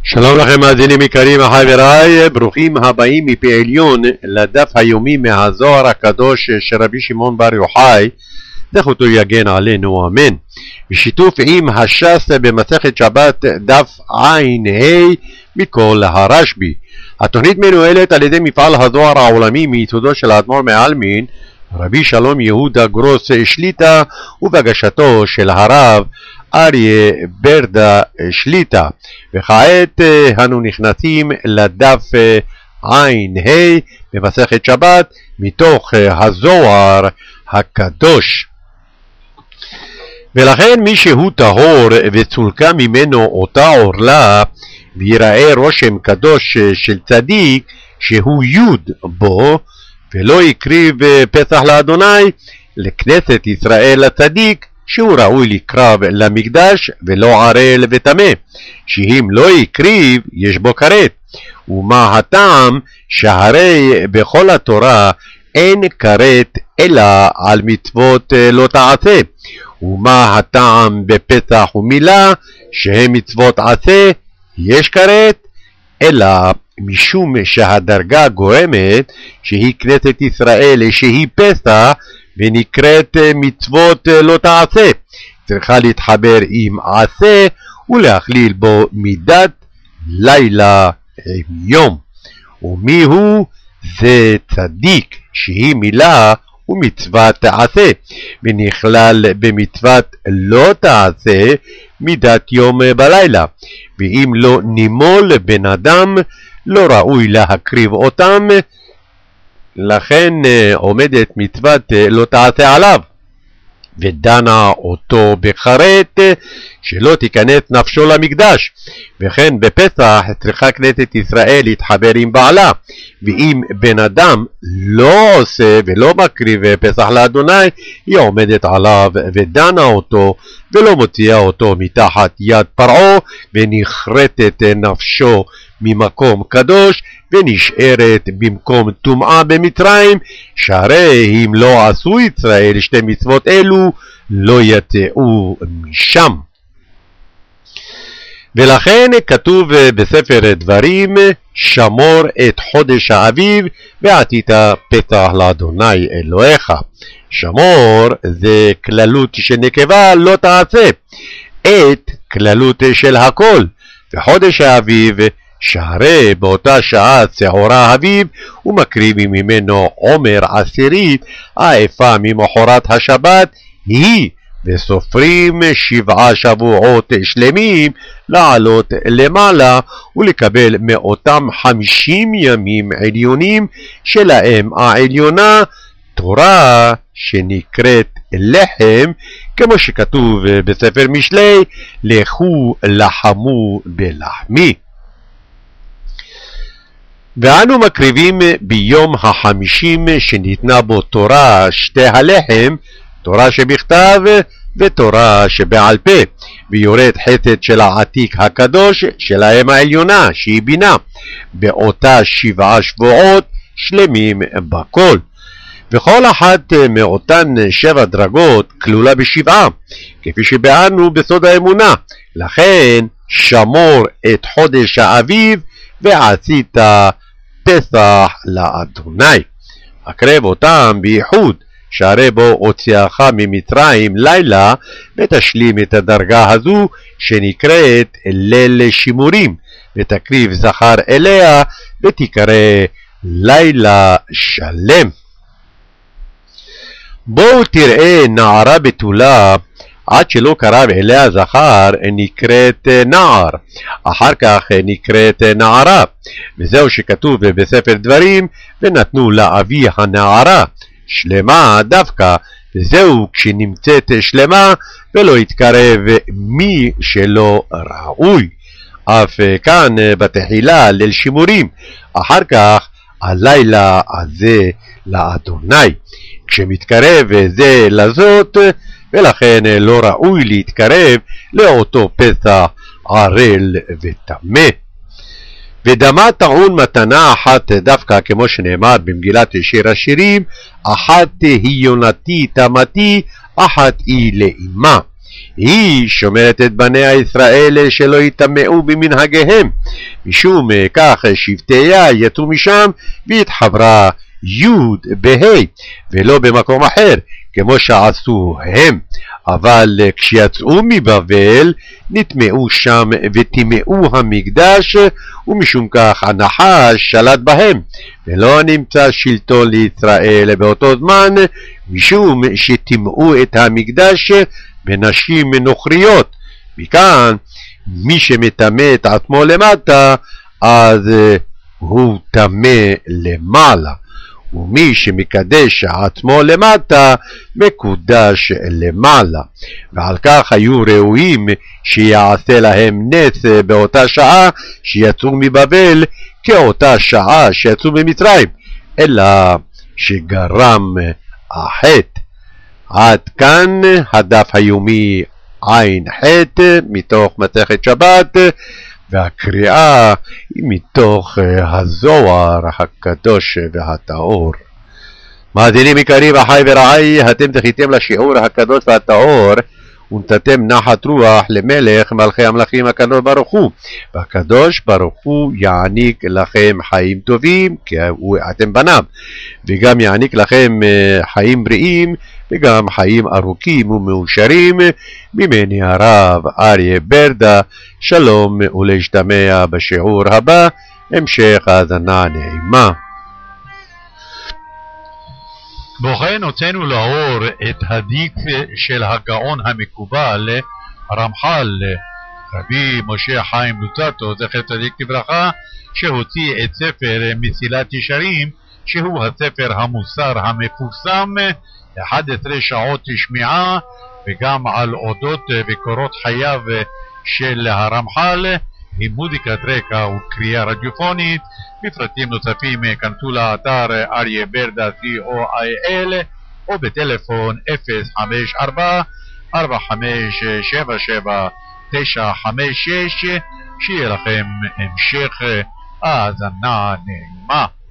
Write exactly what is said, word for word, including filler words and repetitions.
שלום לכם מאזינים יקרים וחבריי, ברוכים הבאים מפי עליון לדף היומי מהזוהר הקדוש של רבי שמעון בר יוחאי, זכותו יגן עלינו אמן, בשיתוף עם הש"ס במסכת שבת דף עין ה' מכל הרשב"י. התוכנית מנוהלת על ידי מפעל הזוהר העולמי מיסודו של האדמו"ר מעלמין רבי שלום יהודה גרוס שליטא, ובהגשתו של הרב אריה ברדה שליטא. וכעת אנו נכנסים לדף עין ה' במסכת שבת מתוך הזוהר הקדוש. ולכן מי שהוא טהור וצולקה ממנו אותה עורלה, ויראה רושם קדוש של צדיק שהוא יוד בו, ולא יקריב פסח לאדוני, לכנסת ישראל הצדיק, שהוא ראוי לקרב למקדש ולא ערל וטמא, שאם לא יקריב יש בו כרת. ומה הטעם? שהרי בכל התורה אין כרת אלא על מצוות לא תעשה. ומה הטעם בפסח ומילה שהם מצוות עשה יש כרת? אלא משום שהדרגה גורמת שהיא כנסת ישראל שהיא פסח ונקראת מצוות לא תעשה, צריכה להתחבר עם עשה ולהכליל בו מידת לילה עם יום. ומי הוא? זה צדיק שהיא מילה ומצוות תעשה, ונכלל במצוות לא תעשה מידת יום בלילה. ואם לא נימול בן אדם לא ראוי להקריב אותם, לכן עומדת מצוות לא תעשה עליו, ודנה אותו בחרת שלא תיכנס נפשו למקדש. וכן בפסח צריכה כנסת ישראל להתחבר עם בעלה, ואם בן אדם לא עושה ולא מקריב פסח לאדוני, היא עומדת עליו ודנה אותו ולא מוציאה אותו מתחת יד פרעה, ונחרטת נפשו ממקום קדוש ונשארת במקום טומאה במצרים, שהרי אם לא עשו ישראל שתי מצוות אלו לא יצאו משם. ולכן כתוב בספר דברים, שמור את חודש האביב ועשית פסח לאדוני אלוהיך. שמור זה כללות של נקבה לא תעשה, את כללות של הכל. וחודש האביב שהרי באותה שעה שעורה אביב ומקריבים ממנו עומר עשירית העפה ממחרת השבת היא, וסופרים שבעה שבועות שלמים לעלות למעלה ולקבל מאותם חמישים ימים עליונים שלהם העליונה תורה שנקראת לחם, כמו שכתוב בספר משלי, לכו לחמו בלחמי. ואנו מקריבים ביום החמישים שניתנה בו תורה שתי הלחם, תורה שבכתב ותורה שבעל פה, ויורד חסד של העתיק הקדוש שלהם העליונה שהיא בינה, באותה שבעה שבועות שלמים בכל. וכל אחת מאותן שבע דרגות כלולה בשבעה, כפי שבאנו בסוד האמונה. לכן שמור את חודש האביב ועשית פסח לאדוני. הקרב אותם בייחוד, שהרי בו הוציאך ממצרים לילה, ותשלים את הדרגה הזו שנקראת ליל שימורים, ותקריב זכר אליה ותקרא לילה שלם. בואו תראה נערה בתולה, עד שלא קרב אליה זכר נקראת נער, אחר כך נקראת נערה. וזהו שכתוב בספר דברים, ונתנו לאבי הנערה שלמה דווקא, וזהו כשנמצאת שלמה ולא יתקרב מי שלא ראוי. אף כאן בתחילה ליל שימורים, אחר כך הלילה הזה לאדוני, כשמתקרב זה לזאת, ולכן לא ראוי להתקרב לאותו פסח ערל וטמא. ודמה טעון מתנה אחת דווקא, כמו שנאמר במגילת שיר השירים, אחת היא יונתי תמתי, אחת היא לאמה. היא שומרת את בניה ישראל שלא יטמאו במנהגיהם, משום כך שבטיה יצאו משם והתחברה י' בה' ולא במקום אחר, כמו שעשו הם, אבל כשיצאו מבבל נטמאו שם וטימאו המקדש, ומשום כך הנחש שלט בהם, ולא נמצא שלטון לישראל באותו זמן, משום שטימאו את המקדש בנשים נוכריות. מכאן מי שמטמא את עצמו למטה, אז הוא טמא למעלה, ומי שמקדש עצמו למטה, מקודש למעלה. ועל כך היו ראויים שיעשה להם נס באותה שעה שיצאו מבבל, כאותה שעה שיצאו ממצרים, אלא שגרם החטא. עד כאן הדף היומי עין ח' מתוך מסכת שבת, והקריאה היא מתוך הזוהר הקדוש והטהור. מאזינים יקרים, אחי ורעי, אתם זכיתם לשיעור הקדוש והטהור, ונתתם נחת רוח למלך מלכי המלכים הקדוש ברוך הוא, והקדוש ברוך הוא יעניק לכם חיים טובים כי אתם בניו, וגם יעניק לכם חיים בריאים וגם חיים ארוכים ומאושרים. ממני הרב אריה ברדה, שלום ולהשתמע בשיעור הבא, המשך האזנה נעימה. כמו כן הוצאנו לאור את הדיק של הגאון המקובל הרמח"ל רבי משה חיים לוצאטו זכר צדיק לברכה, שהוציא את ספר מסילת ישרים, שהוא הספר המוסר המפורסם, אחת עשרה שעות שמיעה, וגם על אודות וקורות חייו של הרמח"ל, עם מוזיקת רקע וקריאה רדיופונית. בפרטים נוספים כנסו לאתר אריה ברדה סי או איי אל או בטלפון אפס חמש ארבע ארבע חמש שבע שבע תשע חמש שש. שיהיה לכם המשך האזנה נעימה.